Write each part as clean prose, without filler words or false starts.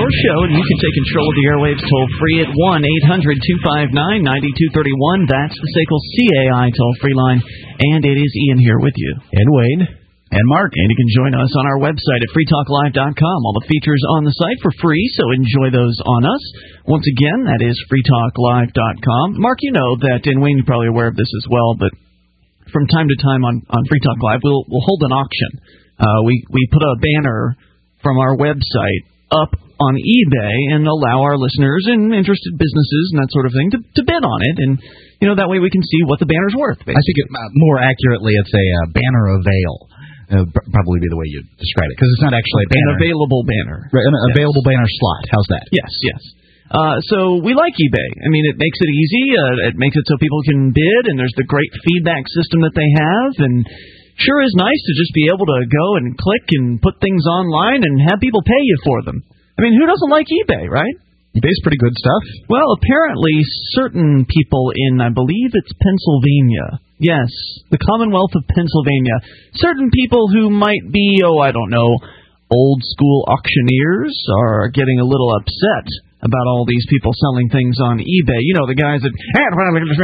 your show, and you can take control of the airwaves toll-free at 1-800-259-9231. That's the SACL CAI toll-free line. And it is Ian here with you. And Wayne. And Mark. And you can join us on our website at freetalklive.com. All the features on the site for free, so enjoy those on us. Once again, that is freetalklive.com. Mark, you know that, and Wayne, you're probably aware of this as well, but from time to time on Free Talk Live, we'll hold an auction. We put a banner from our website up on eBay and allow our listeners and interested businesses and that sort of thing to bid on it, and that way we can see what the banner's worth. Basically. I think more accurately, it's a banner avail. Probably be the way you describe it, because it's not actually a banner. An available banner. Right, an available banner slot. How's that? Yes. So we like eBay. I mean, it makes it easy. It makes it so people can bid, and there's the great feedback system that they have, and sure is nice to just be able to go and click and put things online and have people pay you for them. I mean, who doesn't like eBay, right? eBay's pretty good stuff. Well, apparently certain people in, I believe it's Pennsylvania. Yes, the Commonwealth of Pennsylvania. Certain people who might be, old school auctioneers are getting a little upset about all these people selling things on eBay. The guys that, $5, $10,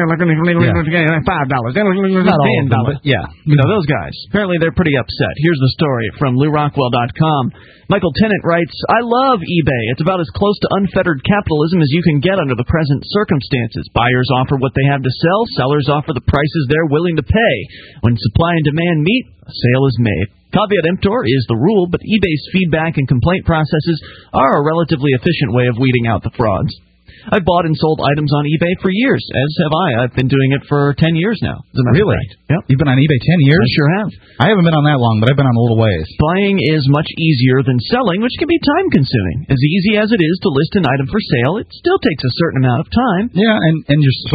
yeah. Those guys. Apparently they're pretty upset. Here's the story from LouRockwell.com. Michael Tennant writes, I love eBay. It's about as close to unfettered capitalism as you can get under the present circumstances. Buyers offer what they have to sell. Sellers offer the prices they're willing to pay. When supply and demand meet, a sale is made. Caveat emptor is the rule, but eBay's feedback and complaint processes are a relatively efficient way of weeding out the frauds. I've bought and sold items on eBay for years, as have I. I've been doing it for 10 years now. Really? Yep. You've been on eBay 10 years? I sure have. I haven't been on that long, but I've been on a little ways. Buying is much easier than selling, which can be time-consuming. As easy as it is to list an item for sale, it still takes a certain amount of time. Yeah, and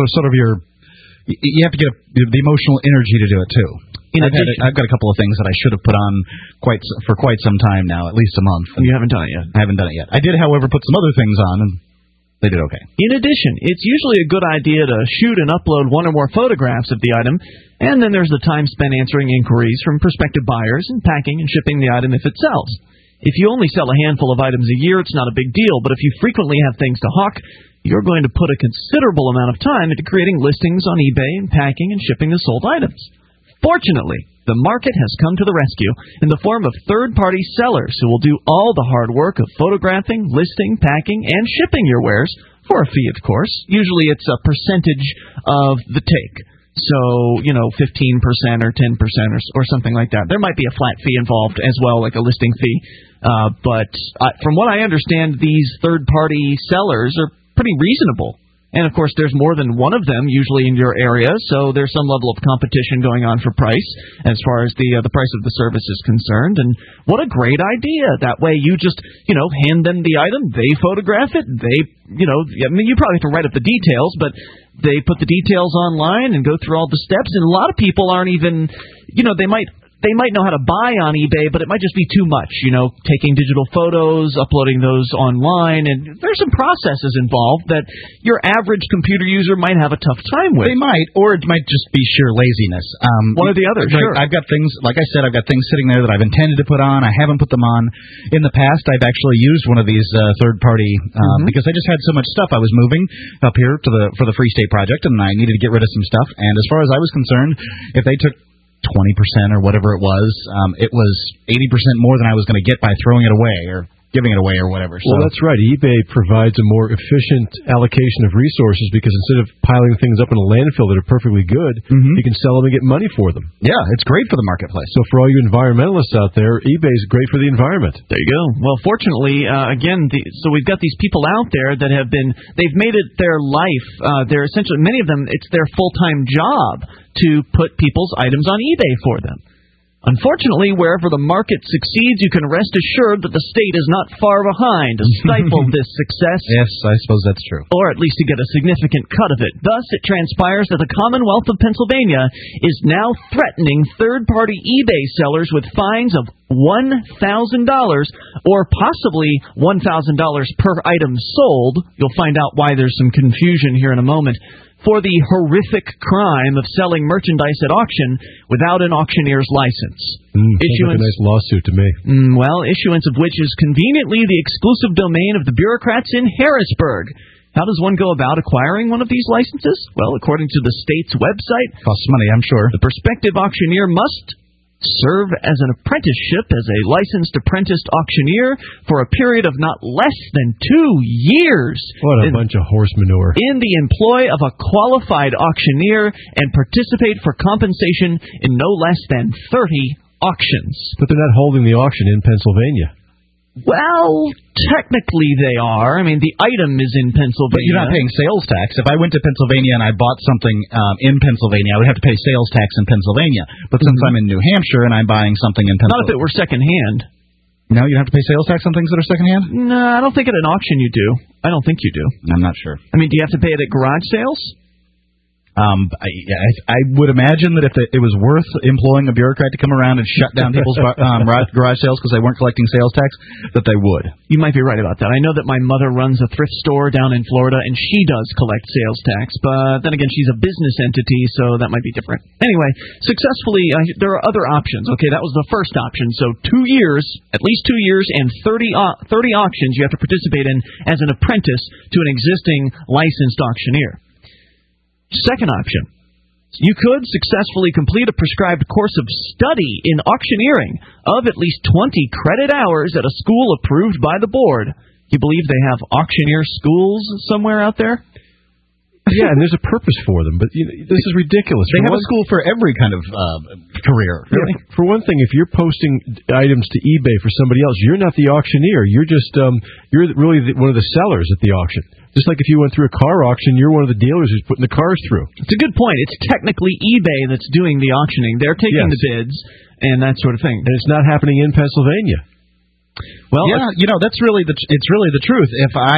you have to get the emotional energy to do it, too. I've got a couple of things that I should have put on for quite some time now, at least a month. You haven't done it yet? I haven't done it yet. I did, however, put some other things on, and they did okay. In addition, it's usually a good idea to shoot and upload one or more photographs of the item, and then there's the time spent answering inquiries from prospective buyers and packing and shipping the item if it sells. If you only sell a handful of items a year, it's not a big deal, but if you frequently have things to hawk, you're going to put a considerable amount of time into creating listings on eBay and packing and shipping the sold items. Fortunately, the market has come to the rescue in the form of third-party sellers who will do all the hard work of photographing, listing, packing, and shipping your wares for a fee, of course. Usually it's a percentage of the take. So, 15% or 10% or something like that. There might be a flat fee involved as well, like a listing fee. But from what I understand, these third-party sellers are pretty reasonable. And, of course, there's more than one of them usually in your area, so there's some level of competition going on for price as far as the price of the service is concerned. And what a great idea. That way you just, hand them the item, they photograph it, you probably have to write up the details, but they put the details online and go through all the steps. And a lot of people aren't even, they might know how to buy on eBay, but it might just be too much, taking digital photos, uploading those online, and there's some processes involved that your average computer user might have a tough time with. They might, or it might just be sheer laziness. One or the other, sure. I've got things, like I said, I've got things sitting there that I've intended to put on. I haven't put them on. In the past, I've actually used one of these third-party, because I just had so much stuff. I was moving up here for the Free State Project, and I needed to get rid of some stuff, and as far as I was concerned, if they took 20% or whatever it was 80% more than I was going to get by throwing it away or giving it away or whatever. Well, that's right. eBay provides a more efficient allocation of resources because instead of piling things up in a landfill that are perfectly good, you can sell them and get money for them. Yeah, it's great for the marketplace. So for all you environmentalists out there, eBay is great for the environment. There you go. Well, fortunately, so we've got these people out there that they've made it their life. They're essentially, many of them, it's their full-time job to put people's items on eBay for them. Unfortunately, wherever the market succeeds, you can rest assured that the state is not far behind to stifle this success. Yes, I suppose that's true. Or at least to get a significant cut of it. Thus, it transpires that the Commonwealth of Pennsylvania is now threatening third-party eBay sellers with fines of $1,000 or possibly $1,000 per item sold. You'll find out why there's some confusion here in a moment. For the horrific crime of selling merchandise at auction without an auctioneer's license. Issuance, like a nice lawsuit to me. Issuance of which is conveniently the exclusive domain of the bureaucrats in Harrisburg. How does one go about acquiring one of these licenses? Well, according to the state's website, costs money, I'm sure. The prospective auctioneer must serve as an apprenticeship as a licensed apprentice auctioneer for a period of not less than 2 years. What a bunch of horse manure. In the employ of a qualified auctioneer and participate for compensation in no less than 30 auctions. But they're not holding the auction in Pennsylvania. Well, technically they are. I mean, the item is in Pennsylvania. But you're not paying sales tax. If I went to Pennsylvania and I bought something in Pennsylvania, I would have to pay sales tax in Pennsylvania. But since I'm in New Hampshire and I'm buying something in Pennsylvania... Not if it were secondhand. No, you have to pay sales tax on things that are secondhand? No, I don't think at an auction you do. I don't think you do. I'm not sure. I mean, do you have to pay it at garage sales? I would imagine that if it was worth employing a bureaucrat to come around and shut down people's garage sales because they weren't collecting sales tax, that they would. You might be right about that. I know that my mother runs a thrift store down in Florida, and she does collect sales tax, but then again, she's a business entity, so that might be different. Anyway, there are other options. Okay, that was the first option. So 2 years, at least 2 years, and 30 auctions you have to participate in as an apprentice to an existing licensed auctioneer. Second option, you could successfully complete a prescribed course of study in auctioneering of at least 20 credit hours at a school approved by the board. You believe they have auctioneer schools somewhere out there? Yeah, and there's a purpose for them, but this is ridiculous. They have a school for every kind of career. Really? For one thing, if you're posting items to eBay for somebody else, you're not the auctioneer. You're just you're really one of the sellers at the auction. Just like if you went through a car auction, you're one of the dealers who's putting the cars through. It's a good point. It's technically eBay that's doing the auctioning. They're taking the bids and that sort of thing. And it's not happening in Pennsylvania. Well, yeah, that's really it's really the truth. If I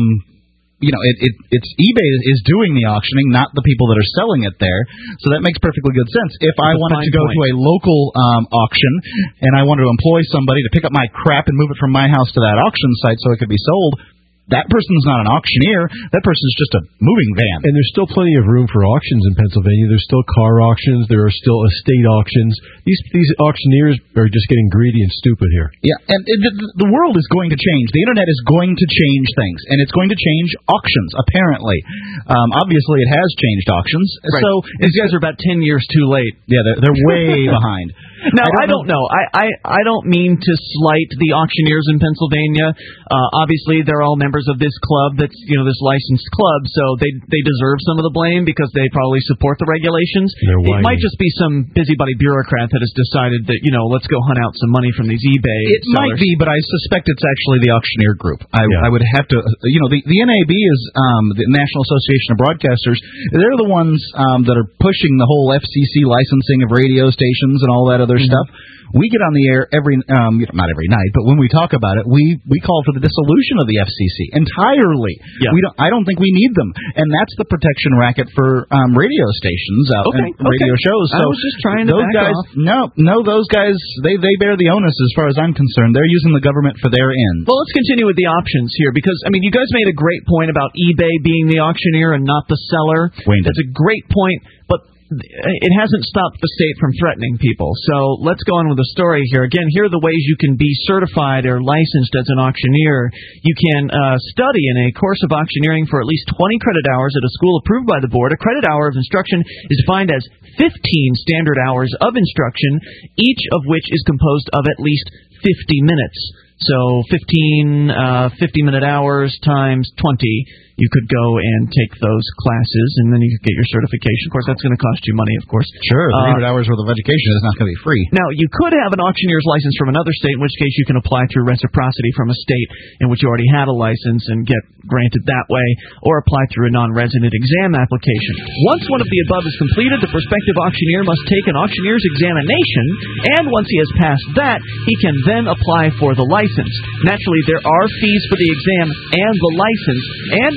it's eBay is doing the auctioning, not the people that are selling it there. So that makes perfectly good sense. If I wanted to go to a local auction and I wanted to employ somebody to pick up my crap and move it from my house to that auction site so it could be sold, that person's not an auctioneer. That person's just a moving van. And there's still plenty of room for auctions in Pennsylvania. There's still car auctions. There are still estate auctions. These auctioneers are just getting greedy and stupid here. Yeah, and the world is going to change. The Internet is going to change things, and it's going to change auctions, apparently. Obviously, it has changed auctions. Right. So these guys are about 10 years too late. Yeah, they're way behind. Now, I don't know. I don't mean to slight the auctioneers in Pennsylvania. Obviously, they're all members of this club that's, this licensed club, so they deserve some of the blame because they probably support the regulations. It might just be some busybody bureaucrat that has decided that, let's go hunt out some money from these eBay It sellers. might be, but I suspect it's actually the auctioneer group. I would have to, the NAB is the National Association of Broadcasters. They're the ones that are pushing the whole FCC licensing of radio stations and all that other stuff. We get on the air not every night, but when we talk about it, we call for the dissolution of the FCC entirely. Yeah. I don't think we need them, and that's the protection racket for radio stations and radio shows. So I was just trying to back off. No, those guys they bear the onus as far as I'm concerned. They're using the government for their ends. Well, let's continue with the options here because you guys made a great point about eBay being the auctioneer and not the seller. That's a great point, but it hasn't stopped the state from threatening people. So let's go on with the story here. Again, here are the ways you can be certified or licensed as an auctioneer. You can study in a course of auctioneering for at least 20 credit hours at a school approved by the board. A credit hour of instruction is defined as 15 standard hours of instruction, each of which is composed of at least 50 minutes. So 15 50-minute hours times 20. You could go and take those classes, and then you could get your certification. Of course, that's going to cost you money, of course. Sure, 300 hours worth of education is not going to be free. Now, you could have an auctioneer's license from another state, in which case you can apply through reciprocity from a state in which you already had a license and get granted that way, or apply through a non-resident exam application. Once one of the above is completed, the prospective auctioneer must take an auctioneer's examination, and once he has passed that, he can then apply for the license. Naturally, there are fees for the exam and the license, and the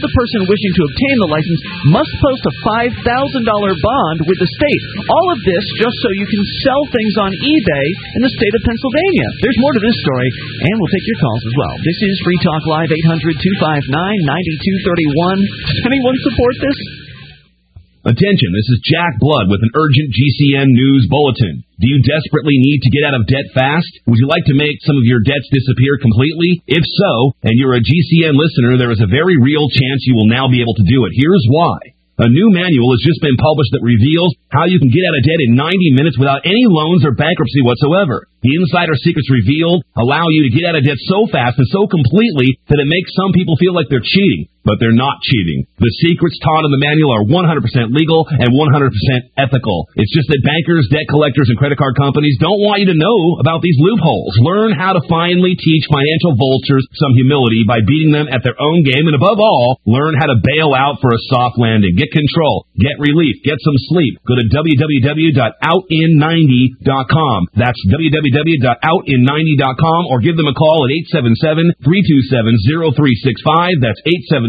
the person wishing to obtain the license must post a $5,000 bond with the state. All of this just so you can sell things on eBay in the state of Pennsylvania. There's more to this story, and we'll take your calls as well. This is Free Talk Live, 800-259-9231. Does anyone support this? Attention, this is Jack Blood with an urgent GCN news bulletin. Do you desperately need to get out of debt fast? Would you like to make some of your debts disappear completely? If so, and you're a GCN listener, there is a very real chance you will now be able to do it. Here's why. A new manual has just been published that reveals how you can get out of debt in 90 minutes without any loans or bankruptcy whatsoever. The insider secrets revealed allow you to get out of debt so fast and so completely that it makes some people feel like they're cheating, but they're not cheating. The secrets taught in the manual are 100% legal and 100% ethical. It's just that bankers, debt collectors, and credit card companies don't want you to know about these loopholes. Learn how to finally teach financial vultures some humility by beating them at their own game, and above all, learn how to bail out for a soft landing. Get control, get relief, get some sleep. Go to www.outin90.com. That's www.outin90.com, or give them a call at 877-327-0365. That's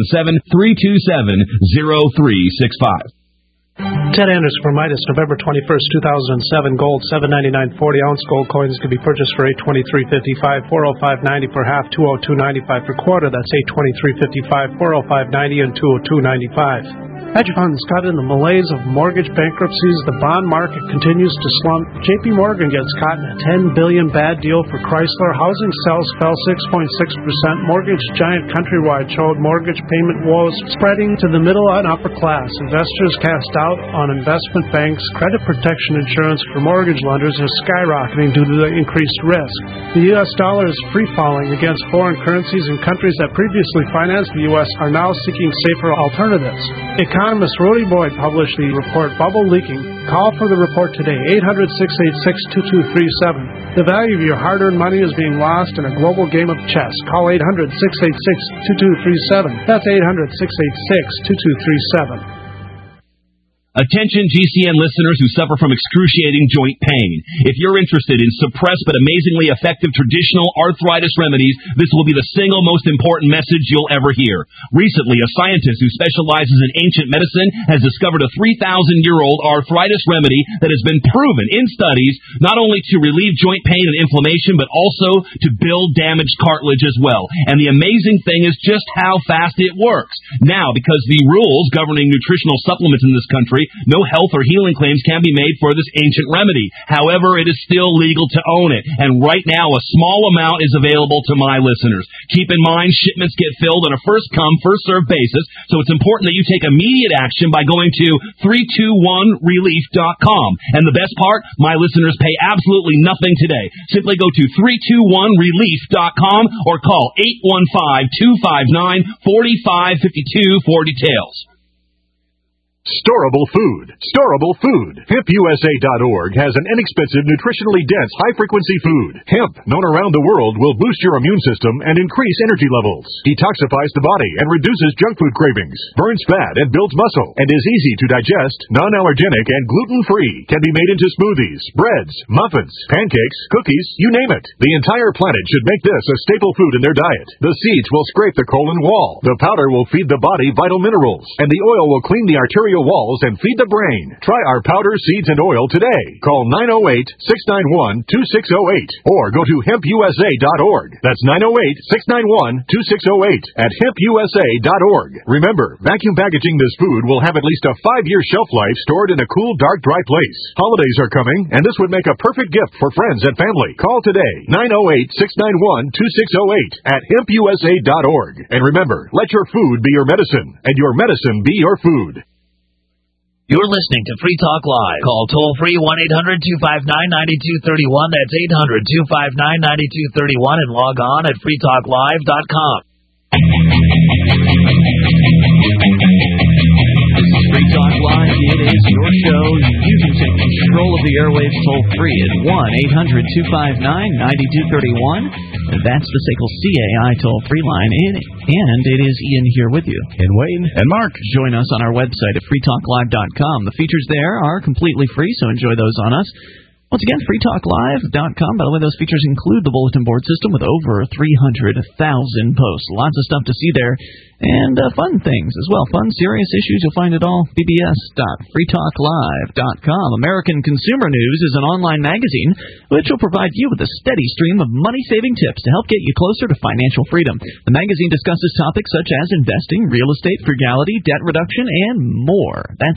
877-327-0365. Ted Anderson for Midas, November 21st, 2007. Gold, $7.99 40-ounce. Gold coins can be purchased for $823.55, $405.90 per half, $202.95 per quarter. That's $823.55, $405.90, and $202.95. Hedge funds caught in the malaise of mortgage bankruptcies. The bond market continues to slump. J.P. Morgan gets caught in a $10 billion bad deal for Chrysler. Housing sales fell 6.6%. Mortgage giant Countrywide showed mortgage payment woes spreading to the middle and upper class. Investors cast doubt on investment banks. Credit protection insurance for mortgage lenders is skyrocketing due to the increased risk. The U.S. dollar is free-falling against foreign currencies, and countries that previously financed the U.S. are now seeking safer alternatives. Economist Rudy Boyd published the report Bubble Leaking. Call for the report today, 800-686-2237. The value of your hard-earned money is being lost in a global game of chess. Call 800-686-2237. That's 800-686-2237. Attention GCN listeners who suffer from excruciating joint pain. If you're interested in suppressed but amazingly effective traditional arthritis remedies, this will be the single most important message you'll ever hear. Recently, a scientist who specializes in ancient medicine has discovered a 3,000-year-old arthritis remedy that has been proven in studies not only to relieve joint pain and inflammation, but also to build damaged cartilage as well. And the amazing thing is just how fast it works. Now, because the rules governing nutritional supplements in this country, no health or healing claims can be made for this ancient remedy. However, it is still legal to own it. And right now, a small amount is available to my listeners. Keep in mind, shipments get filled on a first-come, first-served basis, so it's important that you take immediate action by going to 321relief.com. And the best part, my listeners pay absolutely nothing today. Simply go to 321relief.com or call 815-259-4552 for details. Storable food. Storable food. HempUSA.org has an inexpensive, nutritionally dense, high-frequency food. Hemp, known around the world, will boost your immune system and increase energy levels, detoxifies the body and reduces junk food cravings, burns fat and builds muscle, and is easy to digest, non-allergenic, and gluten-free. Can be made into smoothies, breads, muffins, pancakes, cookies, you name it. The entire planet should make this a staple food in their diet. The seeds will scrape the colon wall. The powder will feed the body vital minerals, and the oil will clean the arterial walls and feed the brain. Try our powder, seeds, and oil today. Call 908-691-2608 or go to hempusa.org. That's 908-691-2608 at hempusa.org. Remember, vacuum packaging this food will have at least a 5-year shelf life stored in a cool, dark, dry place. Holidays are coming, and this would make a perfect gift for friends and family. Call today, 908-691-2608 at hempusa.org. And remember, let your food be your medicine, and your medicine be your food. You're listening to Free Talk Live. Call toll-free 1-800-259-9231. That's 800-259-9231 and log on at freetalklive.com. This is Free Talk Live. It is your show. You can take control of the airwaves toll-free at 1-800-259-9231. That's the SACL CAI toll-free line. And it is Ian here with you. And Wayne. And Mark. Join us on our website at freetalklive.com. The features there are completely free, so enjoy those on us. Once again, freetalklive.com. By the way, those features include the bulletin board system with over 300,000 posts. Lots of stuff to see there. And fun things as well. Fun, serious issues. You'll find it all. bbs.freetalklive.com. American Consumer News is an online magazine which will provide you with a steady stream of money-saving tips to help get you closer to financial freedom. The magazine discusses topics such as investing, real estate, frugality, debt reduction, and more. That's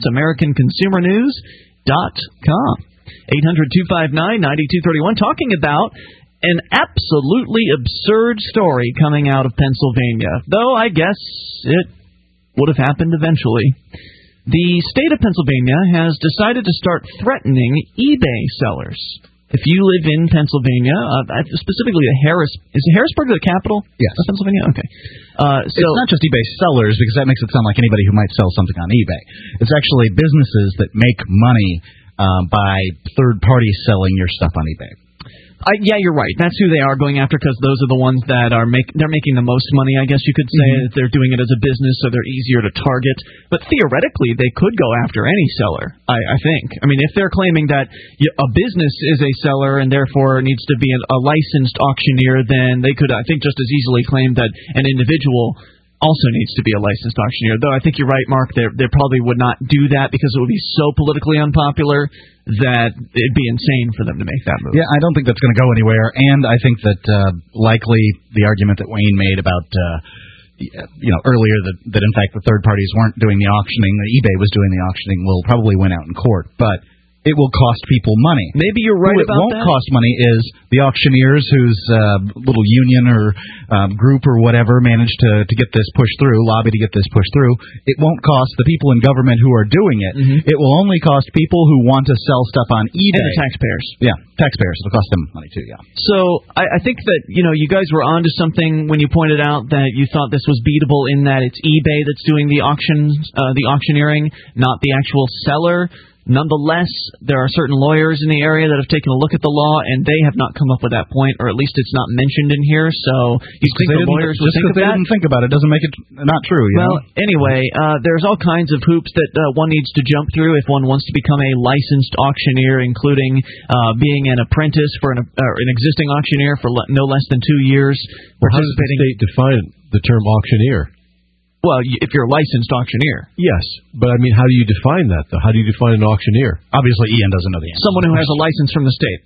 AmericanConsumerNews.com. 800-259-9231, talking about an absolutely absurd story coming out of Pennsylvania, though I guess it would have happened eventually. The state of Pennsylvania has decided to start threatening eBay sellers. If you live in Pennsylvania, specifically is Harrisburg the capital? Yes. Of Pennsylvania? Okay. So it's not just eBay sellers, because that makes it sound like anybody who might sell something on eBay. It's actually businesses that make money by third parties selling your stuff on eBay. Yeah, you're right. That's who they are going after, because those are the ones that are they're making the most money, I guess you could say. Mm-hmm. They're doing it as a business, so they're easier to target. But theoretically, they could go after any seller, I think. I mean, if they're claiming that a business is a seller and therefore needs to be a licensed auctioneer, then they could, I think, just as easily claim that an individual also needs to be a licensed auctioneer. Though I think you're right, Mark, they probably would not do that because it would be so politically unpopular that it'd be insane for them to make that move. Yeah, I don't think that's going to go anywhere, and I think that likely the argument that Wayne made about earlier that in fact the third parties weren't doing the auctioning, that eBay was doing the auctioning, will probably win out in court. But it will cost people money. Maybe you're right about that. What won't cost money is the auctioneers whose little union or group or whatever managed to get this pushed through, lobby to get this pushed through. It won't cost the people in government who are doing it. Mm-hmm. It will only cost people who want to sell stuff on eBay. And the taxpayers. Yeah, taxpayers. It'll cost them money too, yeah. So I think that, you guys were onto something when you pointed out that you thought this was beatable in that it's eBay that's doing the auctions, the auctioneering, not the actual seller. Nonetheless, there are certain lawyers in the area that have taken a look at the law, and they have not come up with that point, or at least it's not mentioned in here. So you think the lawyers will think of that? They didn't think about it doesn't make it not true. Well, anyway, there's all kinds of hoops that one needs to jump through if one wants to become a licensed auctioneer, including being an apprentice for an existing auctioneer for no less than 2 years. Well, how does the state define the term auctioneer? Well, if you're a licensed auctioneer. Yes, but I mean, how do you define that, though? How do you define an auctioneer? Obviously, Ian doesn't know the answer. Someone who has a license from the state.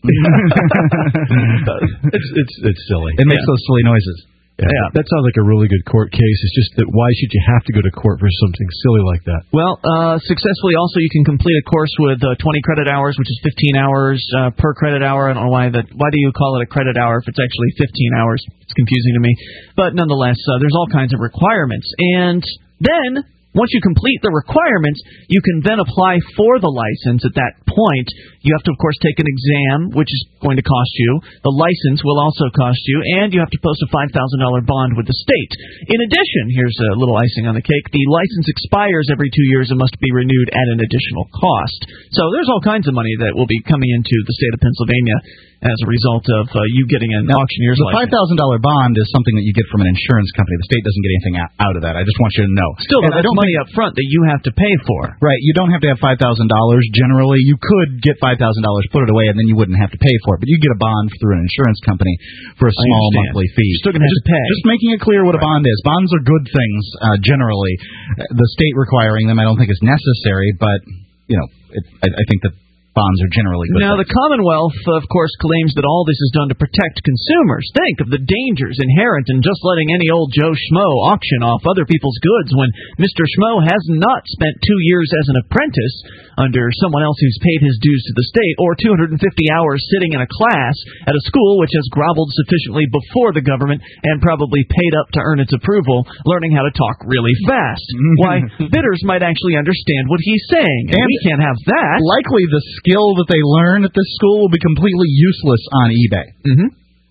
It's silly. It makes those silly noises. Yeah, that sounds like a really good court case. It's just that why should you have to go to court for something silly like that? Well, successfully also you can complete a course with 20 credit hours, which is 15 hours per credit hour. I don't know why do you call it a credit hour if it's actually 15 hours? It's confusing to me. But nonetheless, there's all kinds of requirements. And then once you complete the requirements, you can then apply for the license. At that point, you have to, of course, take an exam, which is going to cost you. The license will also cost you, and you have to post a $5,000 bond with the state. In addition, here's a little icing on the cake, the license expires every 2 years and must be renewed at an additional cost. So there's all kinds of money that will be coming into the state of Pennsylvania as a result of you getting an auctioneer's license. The $5,000 bond is something that you get from an insurance company. The state doesn't get anything out of that. I just want you to know. Still, that's money up front that you have to pay for. Right. You don't have to have $5,000 generally. You could get $5,000, put it away, and then you wouldn't have to pay for it. But you get a bond through an insurance company for a small monthly fee. You're still going to have to pay. Just making it clear what a bond is. Bonds are good things, generally. The state requiring them I don't think is necessary, but, I think that bonds are generally good. Now, the Commonwealth, of course, claims that all this is done to protect consumers. Think of the dangers inherent in just letting any old Joe Schmo auction off other people's goods when Mr. Schmo has not spent 2 years as an apprentice under someone else who's paid his dues to the state, or 250 hours sitting in a class at a school which has groveled sufficiently before the government and probably paid up to earn its approval, learning how to talk really fast. Why, bidders might actually understand what he's saying, and we can't have that. Likely the skill that they learn at this school will be completely useless on eBay. Mm-hmm.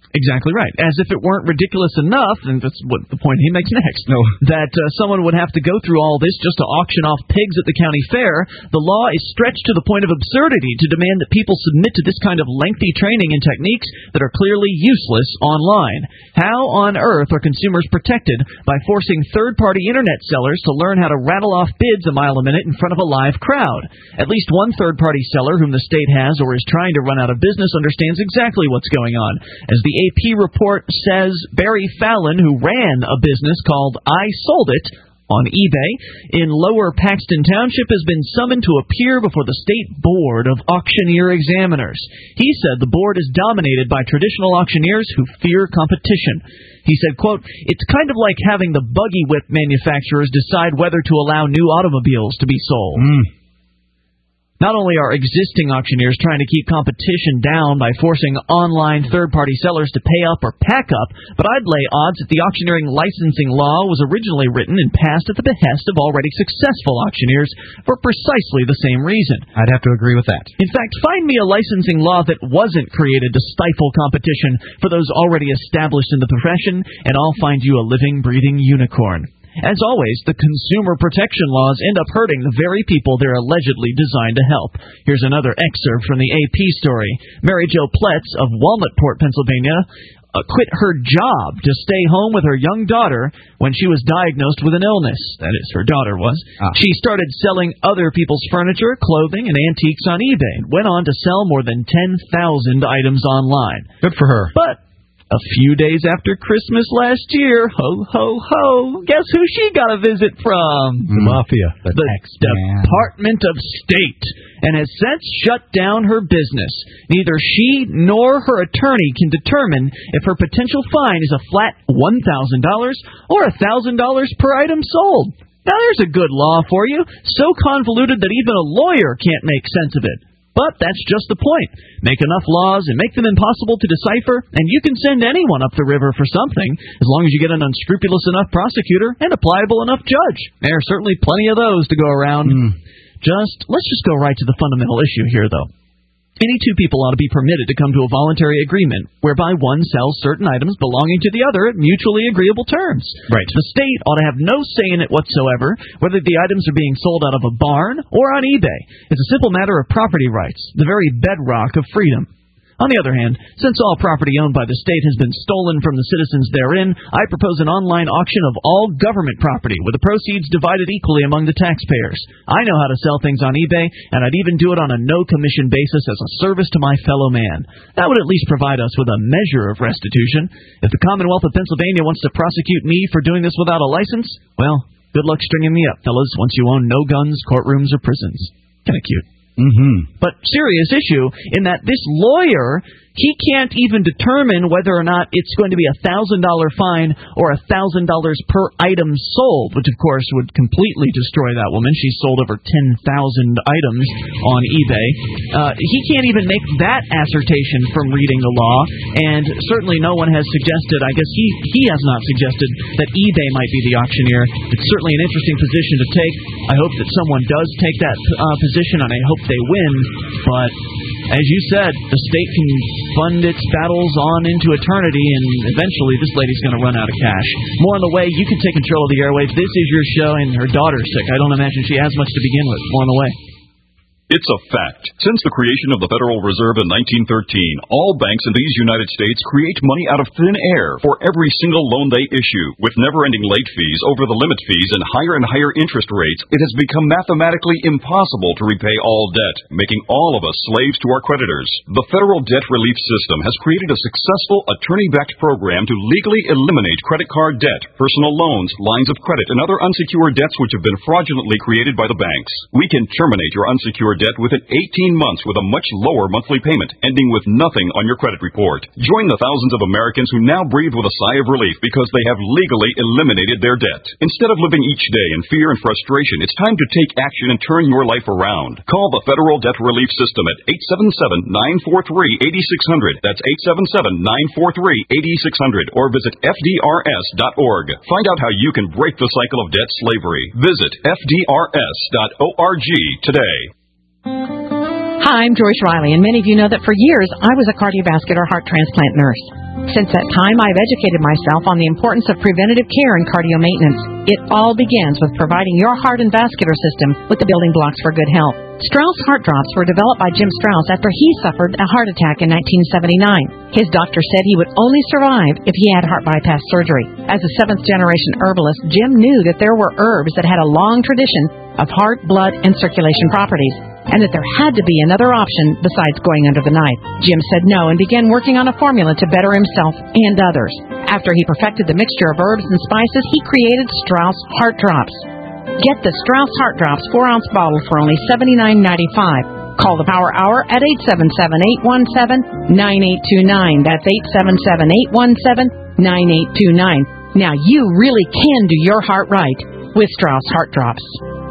Exactly right. As if it weren't ridiculous enough, and that's what the point he makes next, that someone would have to go through all this just to auction off pigs at the county fair. The law is stretched to the point of absurdity to demand that people submit to this kind of lengthy training and techniques that are clearly useless online. How on earth are consumers protected by forcing third-party internet sellers to learn how to rattle off bids a mile a minute in front of a live crowd? At least one third-party seller whom the state has or is trying to run out of business understands exactly what's going on. As the AP report says, Barry Fallon, who ran a business called I Sold It on eBay in Lower Paxton Township, has been summoned to appear before the State Board of Auctioneer Examiners. He said the board is dominated by traditional auctioneers who fear competition. He said, quote, "It's kind of like having the buggy whip manufacturers decide whether to allow new automobiles to be sold." Not only are existing auctioneers trying to keep competition down by forcing online third-party sellers to pay up or pack up, but I'd lay odds that the auctioneering licensing law was originally written and passed at the behest of already successful auctioneers for precisely the same reason. I'd have to agree with that. In fact, find me a licensing law that wasn't created to stifle competition for those already established in the profession, and I'll find you a living, breathing unicorn. As always, the consumer protection laws end up hurting the very people they're allegedly designed to help. Here's another excerpt from the AP story. Mary Jo Pletz of Walnutport, Pennsylvania, quit her job to stay home with her young daughter when she was diagnosed with an illness. That is, her daughter was. She started selling other people's furniture, clothing, and antiques on eBay and went on to sell more than 10,000 items online. Good for her. But a few days after Christmas last year, ho, ho, ho, guess who she got a visit from? The Mafia. The Department of State, and has since shut down her business. Neither she nor her attorney can determine if her potential fine is a flat $1,000 or $1,000 per item sold. Now there's a good law for you, so convoluted that even a lawyer can't make sense of it. But that's just the point. Make enough laws and make them impossible to decipher, and you can send anyone up the river for something, as long as you get an unscrupulous enough prosecutor and a pliable enough judge. There are certainly plenty of those to go around. Let's just go right to the fundamental issue here, though. Any two people ought to be permitted to come to a voluntary agreement whereby one sells certain items belonging to the other at mutually agreeable terms. Right. The state ought to have no say in it whatsoever, whether the items are being sold out of a barn or on eBay. It's a simple matter of property rights, the very bedrock of freedom. On the other hand, since all property owned by the state has been stolen from the citizens therein, I propose an online auction of all government property, with the proceeds divided equally among the taxpayers. I know how to sell things on eBay, and I'd even do it on a no-commission basis as a service to my fellow man. That would at least provide us with a measure of restitution. If the Commonwealth of Pennsylvania wants to prosecute me for doing this without a license, well, good luck stringing me up, fellas, once you own no guns, courtrooms, or prisons. Kind of cute. But serious issue in that this lawyer, he can't even determine whether or not it's going to be $1,000 fine or $1,000 per item sold, which of course would completely destroy that woman. She sold over 10,000 items on eBay. He can't even make that assertion from reading the law, and certainly no one has suggested, I guess he has not suggested, that eBay might be the auctioneer. It's certainly an interesting position to take. I hope that someone does take that position, and I hope they win, but as you said, the state can fund its battles on into eternity, and eventually this lady's going to run out of cash. More on the way. You can take control of the airwaves. This is your show, and her daughter's sick. I don't imagine she has much to begin with. More on the way. It's a fact. Since the creation of the Federal Reserve in 1913, all banks in these United States create money out of thin air for every single loan they issue. With never-ending late fees, over-the-limit fees, and higher interest rates, it has become mathematically impossible to repay all debt, making all of us slaves to our creditors. The Federal Debt Relief System has created a successful attorney-backed program to legally eliminate credit card debt, personal loans, lines of credit, and other unsecured debts which have been fraudulently created by the banks. We can terminate your unsecured debt within 18 months with a much lower monthly payment, ending with nothing on your credit report. Join the thousands of Americans who now breathe with a sigh of relief because they have legally eliminated their debt. Instead of living each day in fear and frustration, it's time to take action and turn your life around. Call the Federal Debt Relief System at 877-943-8600. That's 877-943-8600. Or visit FDRS.org. Find out how you can break the cycle of debt slavery. Visit FDRS.org today. Hi, I'm Joyce Riley, and many of you know that for years I was a cardiovascular heart transplant nurse. Since that time, I've educated myself on the importance of preventative care and cardio maintenance. It all begins with providing your heart and vascular system with the building blocks for good health. Strauss Heart Drops were developed by Jim Strauss after he suffered a heart attack in 1979. His doctor said he would only survive if he had heart bypass surgery. As a seventh-generation herbalist, Jim knew that there were herbs that had a long tradition of heart, blood, and circulation properties, and that there had to be another option besides going under the knife. Jim said no and began working on a formula to better himself and others. After he perfected the mixture of herbs and spices, he created Strauss Heart Drops. Get the Strauss Heart Drops 4-ounce bottle for only $79.95. Call the Power Hour at 877-817-9829. That's 877-817-9829. Now you really can do your heart right with Strauss Heart Drops.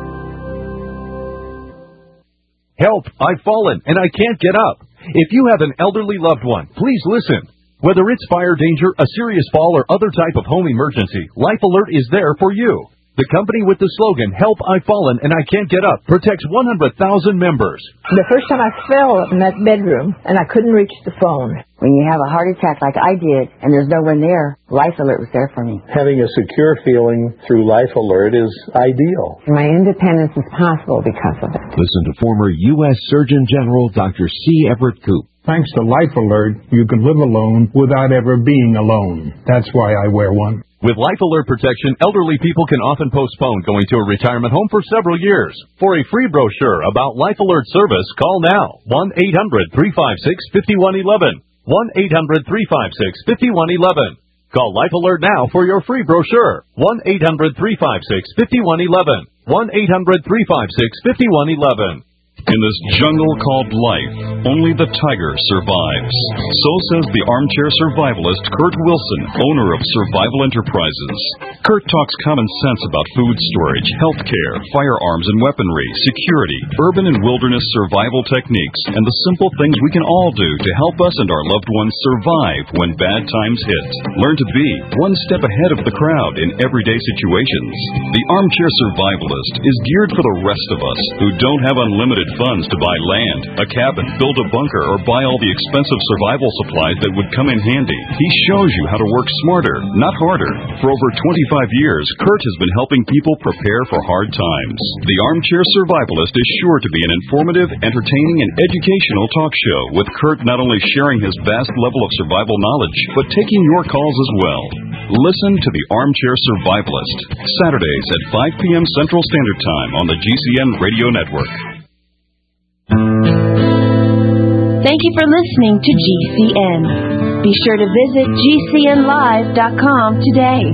Help! I've fallen, and I can't get up. If you have an elderly loved one, please listen. Whether it's fire danger, a serious fall, or other type of home emergency, Life Alert is there for you. The company with the slogan, Help, I've fallen, and I can't get up, protects 100,000 members. The first time I fell in that bedroom, and I couldn't reach the phone. When you have a heart attack like I did, and there's no one there, Life Alert was there for me. Having a secure feeling through Life Alert is ideal. My independence is possible because of it. Listen to former U.S. Surgeon General Dr. C. Everett Koop. Thanks to Life Alert, you can live alone without ever being alone. That's why I wear one. With Life Alert protection, elderly people can often postpone going to a retirement home for several years. For a free brochure about Life Alert service, call now. 1-800-356-5111. 1-800-356-5111. Call Life Alert now for your free brochure. 1-800-356-5111. 1-800-356-5111. In this jungle called life, only the tiger survives. So says the armchair survivalist Kurt Wilson, owner of Survival Enterprises. Kurt talks common sense about food storage, health care, firearms and weaponry, security, urban and wilderness survival techniques, and the simple things we can all do to help us and our loved ones survive when bad times hit. Learn to be one step ahead of the crowd in everyday situations. The armchair survivalist is geared for the rest of us who don't have unlimited funds to buy land, a cabin, build a bunker, or buy all the expensive survival supplies that would come in handy. He shows you how to work smarter, not harder. For over 25 years, Kurt has been helping people prepare for hard times. The Armchair Survivalist is sure to be an informative, entertaining, and educational talk show, with Kurt not only sharing his vast level of survival knowledge, but taking your calls as well. Listen to the Armchair Survivalist, Saturdays at 5 p.m. Central Standard Time on the GCN Radio Network. Thank you for listening to GCN. Be sure to visit GCNlive.com today.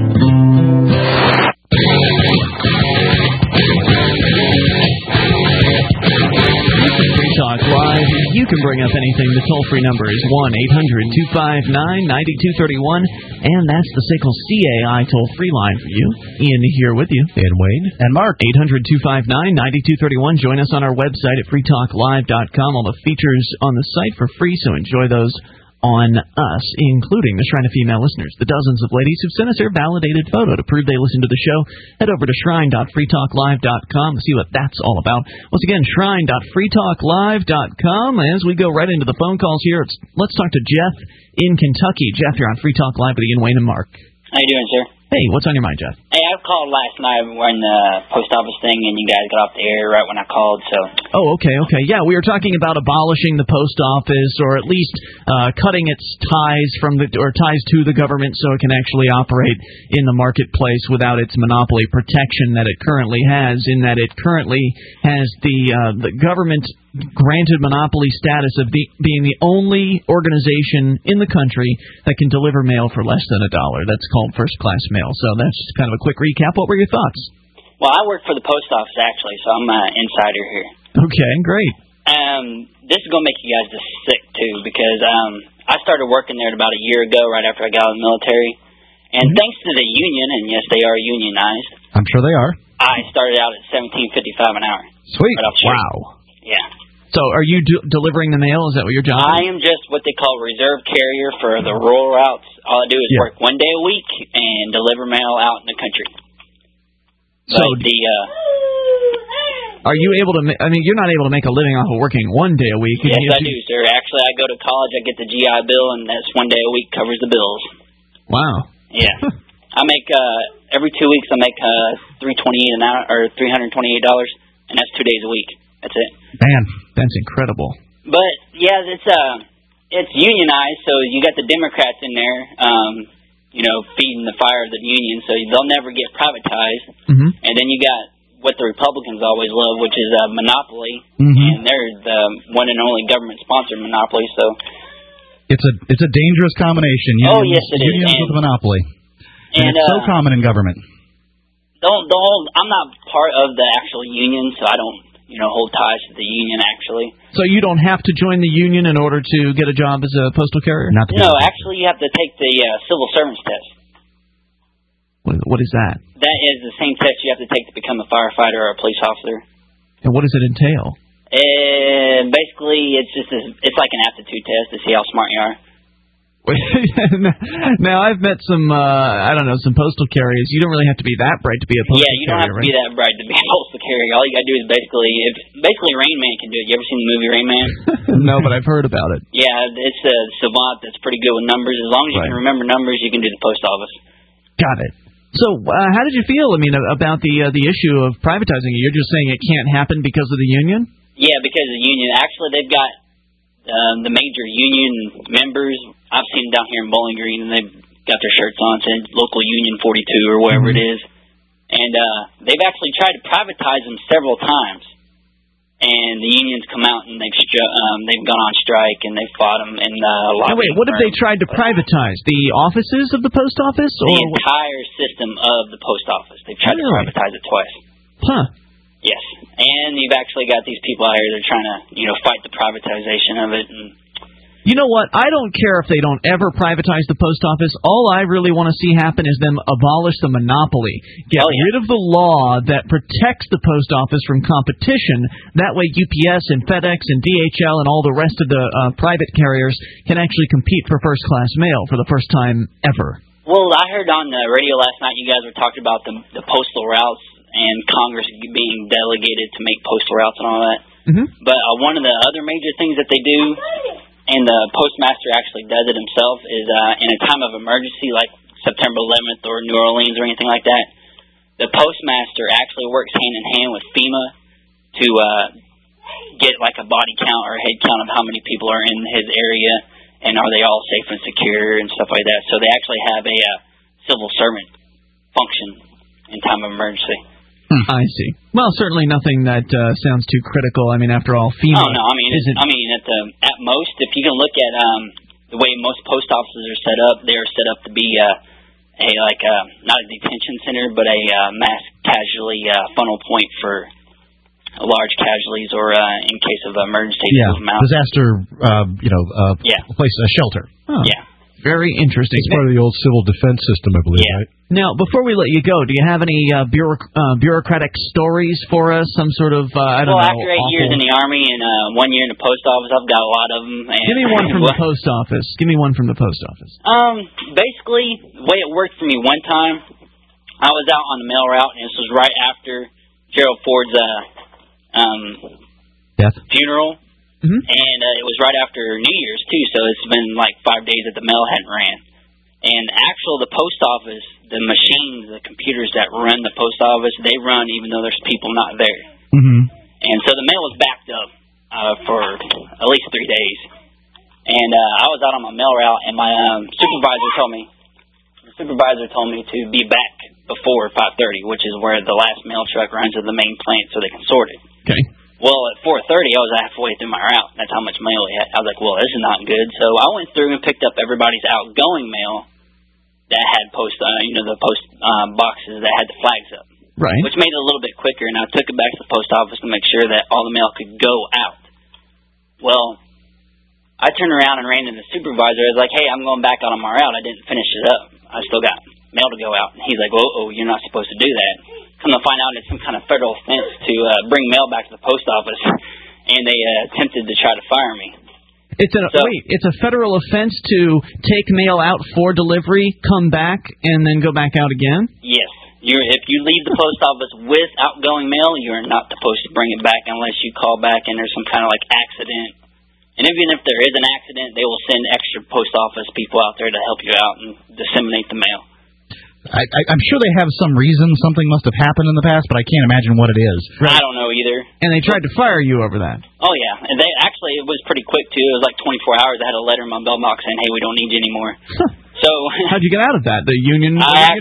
Free Talk Live. You can bring up anything. The toll-free number is 1-800-259-9231, and that's the SACL CAI toll-free line for you. Ian here with you. And Wayne. And Mark. 800-259-9231. Join us on our website at freetalklive.com. All the features on the site for free, so enjoy those on us, including the Shrine of Female Listeners, the dozens of ladies who've sent us their validated photo to prove they listen to the show. Head over to shrine.freetalklive.com to see what that's all about. Once again, shrine.freetalklive.com. As we go right into the phone calls here, let's talk to Jeff in Kentucky. Jeff, you're on Free Talk Live with Ian, Wayne, and Mark. How you doing, sir? Hey, what's on your mind, Jeff? Hey, I called last night when the post office thing, and you guys got off the air right when I called, so... Oh, okay. Yeah, we were talking about abolishing the post office, or at least cutting its ties ties to the government so it can actually operate in the marketplace without its monopoly protection that it currently has, in that it currently has the government granted monopoly status of being the only organization in the country that can deliver mail for less than $1. That's called first-class mail. So that's just kind of a quick recap. What were your thoughts? Well, I work for the post office, actually, so I'm an insider here. Okay, great. This is going to make you guys just sick, too, because I started working there about a year ago, right after I got out of the military. And thanks to the union, and yes, they are unionized. I'm sure they are. I started out at $17.55 an hour. Sweet. Right wow. Yeah. So are you delivering the mail? Is that what your job is? I am just what they call reserve carrier for the rural routes. All I do is work one day a week and deliver mail out in the country. So but Are you able to? I mean, you're not able to make a living off of working 1 day a week. Yes, I do, sir. Actually, I go to college, I get the GI Bill, and that's 1 day a week covers the bills. Wow. Yeah. I make every 2 weeks I make $328 an hour, or $328, and that's 2 days a week. That's it. Man, that's incredible. But yeah, it's unionized, so you got the Democrats in there, feeding the fire of the union, so they'll never get privatized. Mm-hmm. And then you got what the Republicans always love, which is monopoly, and they're the one and only government-sponsored monopoly. So it's a dangerous combination. Yes, it is. Unions with monopoly, and it's so common in government. I'm not part of the actual union, so I don't hold ties to the union actually. So you don't have to join the union in order to get a job as a postal carrier? No, actually you have to take the civil servants test. What is that? That is the same test you have to take to become a firefighter or a police officer. And what does it entail? Basically, it's like an aptitude test to see how smart you are. Now, I've met some postal carriers. You don't really have to be that bright to be a postal carrier. Yeah, you don't have to be that bright to be a postal carrier. All you got to do is basically Rain Man can do it. You ever seen the movie Rain Man? No, but I've heard about it. Yeah, it's a savant that's pretty good with numbers. As long as you can remember numbers, you can do the post office. Got it. So, how did you feel? I mean, about the issue of privatizing it? You're just saying it can't happen because of the union? Yeah, because of the union. Actually, they've got the major union members. I've seen them down here in Bowling Green, and they've got their shirts on saying local Union 42 or whatever it is. And they've actually tried to privatize them several times. And the unions come out and they've gone on strike and they fought them. And wait, what have they tried to privatize? The offices of the post office? The entire system of the post office. They've tried to privatize it twice. Huh. Yes. And you've actually got these people out here that are trying to, fight the privatization of it. And you know what? I don't care if they don't ever privatize the post office. All I really want to see happen is them abolish the monopoly. Get rid of the law that protects the post office from competition. That way UPS and FedEx and DHL and all the rest of the private carriers can actually compete for first-class mail for the first time ever. Well, I heard on the radio last night you guys were talking about the postal routes and Congress being delegated to make postal routes and all that. Mm-hmm. But one of the other major things that they do, and the postmaster actually does it himself, is in a time of emergency like September 11th or New Orleans or anything like that, the postmaster actually works hand in hand with FEMA to get like a body count or a head count of how many people are in his area and are they all safe and secure and stuff like that. So they actually have a civil servant function in time of emergency. I see. Well, certainly nothing that sounds too critical. I mean, after all, FEMA. Oh no, at most, if you can look at the way most post offices are set up, they are set up to be not a detention center, but a mass casualty funnel point for large casualties or in case of emergency. Disaster. Place a shelter. Oh. Yeah. Very interesting. It's part of the old civil defense system, I believe, right? Now, before we let you go, do you have any bureaucratic stories for us? Some sort of, after 8 years in the Army and 1 year in the post office, I've got a lot of them. Give me one from the post office. Basically, the way it worked for me one time, I was out on the mail route, and this was right after Gerald Ford's death funeral. Mm-hmm. And it was right after New Year's, too, so it's been like 5 days that the mail hadn't ran. And the post office, the machines, the computers that run the post office, they run even though there's people not there. Mm-hmm. And so the mail was backed up for at least 3 days. And I was out on my mail route, and my supervisor told me to be back before 5:30, which is where the last mail truck runs to the main plant so they can sort it. Okay. Well, at 4:30, I was halfway through my route. That's how much mail we had. I was like, well, this is not good. So I went through and picked up everybody's outgoing mail that had the post boxes that had the flags up. Right. Which made it a little bit quicker, and I took it back to the post office to make sure that all the mail could go out. Well, I turned around and ran to the supervisor. I was like, hey, I'm going back out on my route. I didn't finish it up. I still got mail to go out. And he's like, oh, you're not supposed to do that. Come to find out it's some kind of federal offense to bring mail back to the post office, and they attempted to try to fire me. It's a federal offense to take mail out for delivery, come back, and then go back out again? Yes. If you leave the post office with outgoing mail, you're not supposed to bring it back unless you call back and there's some kind of like accident. And even if there is an accident, they will send extra post office people out there to help you out and disseminate the mail. I'm sure they have some reason. Something must have happened in the past, but I can't imagine what it is. I don't know either. And they tried to fire you over that. Oh, yeah. And they actually, it was pretty quick, too. It was like 24 hours. I had a letter in my mailbox saying, hey, we don't need you anymore. So how'd you get out of that? The union? I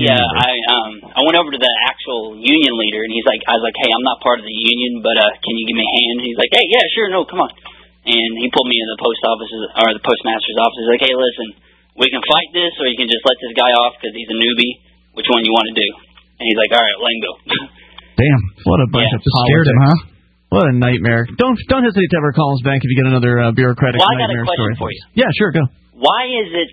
went over to the actual union leader, and I was like, hey, I'm not part of the union, but can you give me a hand? He's like, hey, yeah, sure, no, come on. And he pulled me in the post office, or the postmaster's office. He's like, hey, listen, we can fight this, or you can just let this guy off because he's a newbie. Which one you want to do? And he's like, all right, let him go. Damn, what a bunch of politics. Scared him, huh? What a nightmare. Don't hesitate to ever call us back if you get another bureaucratic nightmare story. I got a question for you. Yeah, sure, go. Why is it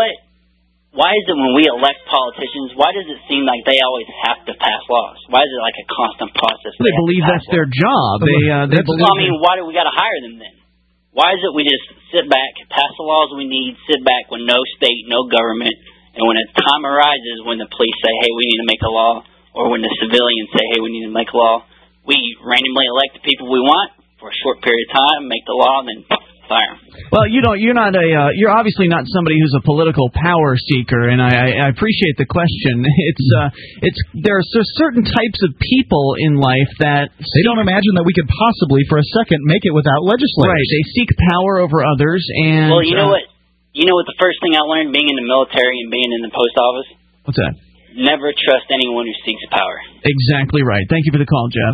when we elect politicians, why does it seem like they always have to pass laws? Why is it like a constant process? They believe that's their job. They believe. I mean, why do we got to hire them then? Why is it we just sit back, pass the laws we need, sit back with no state, no government, and when a time arises when the police say, hey, we need to make a law, or when the civilians say, hey, we need to make a law, we randomly elect the people we want for a short period of time, make the law, and then fire them. Well, you're obviously not somebody who's a political power seeker, and I appreciate the question. There are certain types of people in life that they don't imagine that we could possibly, for a second, make it without legislators. Right, they seek power over others, and well, you know what? You know what the first thing I learned being in the military and being in the post office? What's that? Never trust anyone who seeks power. Exactly right. Thank you for the call, Jeff.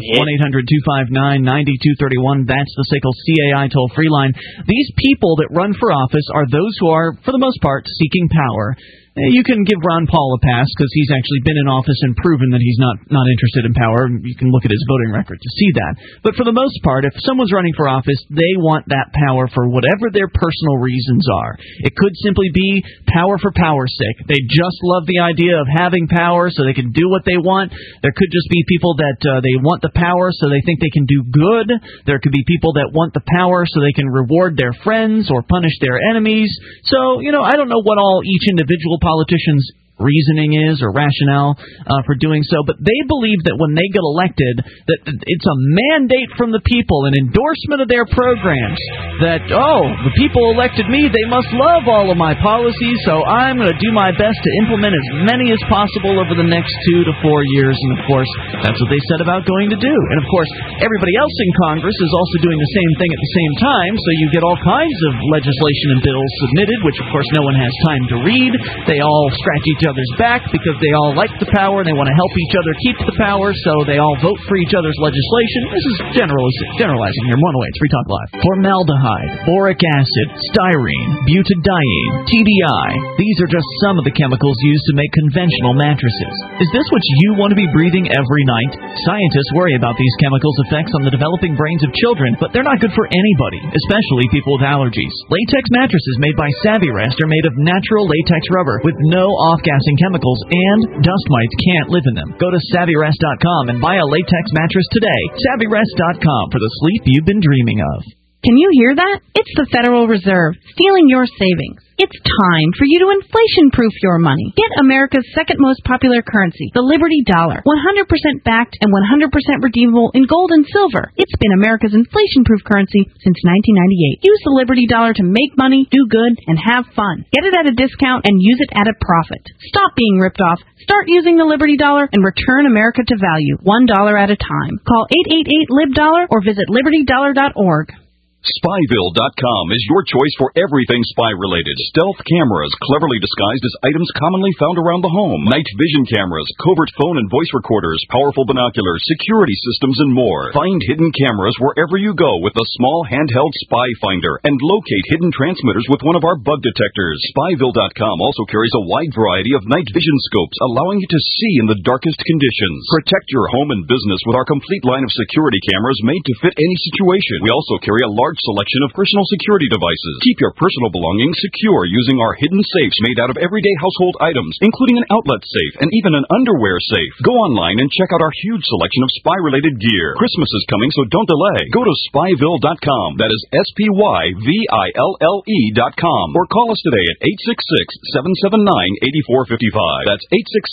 1-800-259-9231. That's the SACL CAI toll-free line. These people that run for office are those who are, for the most part, seeking power. You can give Ron Paul a pass because he's actually been in office and proven that he's not interested in power. You can look at his voting record to see that. But for the most part, if someone's running for office, they want that power for whatever their personal reasons are. It could simply be power for power's sake. They just love the idea of having power so they can do what they want. There could just be people that they want the power so they think they can do good. There could be people that want the power so they can reward their friends or punish their enemies. So, I don't know what all each individual politician's reasoning is or rationale for doing so, but they believe that when they get elected that it's a mandate from the people, an endorsement of their programs, that, the people elected me, they must love all of my policies, so I'm going to do my best to implement as many as possible over the next 2 to 4 years, and of course, that's what they set about going to do. And of course, everybody else in Congress is also doing the same thing at the same time, so you get all kinds of legislation and bills submitted, which of course no one has time to read. They all scratch each other's back because they all like the power and they want to help each other keep the power, so they all vote for each other's legislation. This is generalizing here. One way, it's Free Talk Live. Formaldehyde, boric acid, styrene, butadiene, TBI. These are just some of the chemicals used to make conventional mattresses. Is this what you want to be breathing every night? Scientists worry about these chemicals' effects on the developing brains of children, but they're not good for anybody, especially people with allergies. Latex mattresses made by Savvyrest are made of natural latex rubber with no off-gassing chemicals, and dust mites can't live in them. Go to SavvyRest.com and buy a latex mattress today. SavvyRest.com for the sleep you've been dreaming of. Can you hear that? It's the Federal Reserve stealing your savings. It's time for you to inflation-proof your money. Get America's second most popular currency, the Liberty Dollar. 100% backed and 100% redeemable in gold and silver. It's been America's inflation-proof currency since 1998. Use the Liberty Dollar to make money, do good, and have fun. Get it at a discount and use it at a profit. Stop being ripped off. Start using the Liberty Dollar and return America to value, $1 at a time. Call 888-LIB-DOLLAR or visit LibertyDollar.org. Spyville.com is your choice for everything spy-related. Stealth cameras, cleverly disguised as items commonly found around the home. Night vision cameras, covert phone and voice recorders, powerful binoculars, security systems, and more. Find hidden cameras wherever you go with a small handheld spy finder and locate hidden transmitters with one of our bug detectors. Spyville.com also carries a wide variety of night vision scopes, allowing you to see in the darkest conditions. Protect your home and business with our complete line of security cameras made to fit any situation. We also carry a large large selection of personal security devices. Keep your personal belongings secure using our hidden safes made out of everyday household items, including an outlet safe and even an underwear safe. Go online and check out our huge selection of spy-related gear. Christmas is coming, so don't delay. Go to spyville.com. That is SPYVILLE.com. Or call us today at 866-779-8455. That's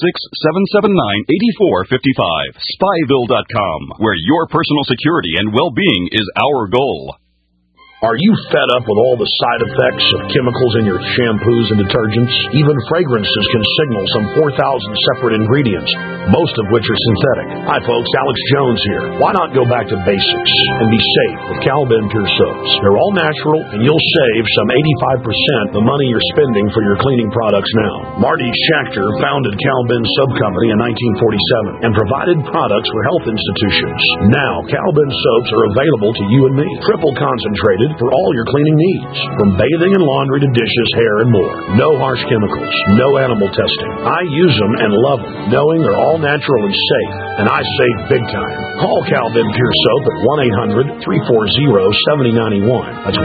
866-779-8455. Spyville.com, where your personal security and well-being is our goal. Are you fed up with all the side effects of chemicals in your shampoos and detergents? Even fragrances can signal some 4,000 separate ingredients, most of which are synthetic. Hi folks, Alex Jones here. Why not go back to basics and be safe with Cal Ben Pure Soaps? They're all natural and you'll save some 85% the money you're spending for your cleaning products now. Marty Schachter founded Cal Ben Soap Company in 1947 and provided products for health institutions. Now, Cal Ben Soaps are available to you and me. Triple concentrated for all your cleaning needs, from bathing and laundry to dishes, hair, and more. No harsh chemicals, no animal testing. I use them and love them, knowing they're all natural and safe, and I save big time. Call Cal Ben Pure Soap at 1-800-340-7091. That's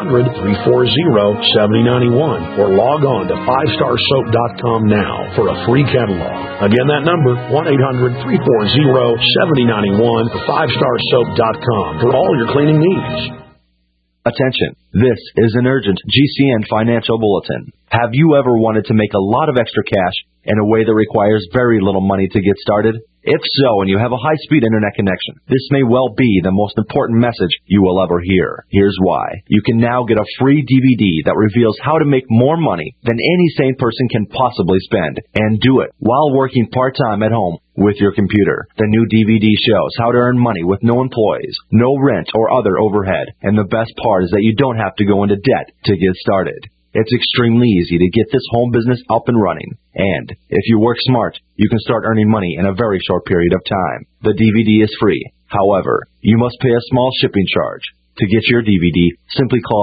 1-800-340-7091. Or log on to 5starsoap.com now for a free catalog. Again, that number, 1-800-340-7091 or 5starsoap.com for all your cleaning needs. Attention, this is an urgent GCN financial bulletin. Have you ever wanted to make a lot of extra cash in a way that requires very little money to get started? If so, and you have a high-speed internet connection, this may well be the most important message you will ever hear. Here's why. You can now get a free DVD that reveals how to make more money than any sane person can possibly spend, and do it while working part-time at home with your computer. The new DVD shows how to earn money with no employees, no rent or other overhead, and the best part is that you don't have to go into debt to get started. It's extremely easy to get this home business up and running. And if you work smart, you can start earning money in a very short period of time. The DVD is free. However, you must pay a small shipping charge. To get your DVD, simply call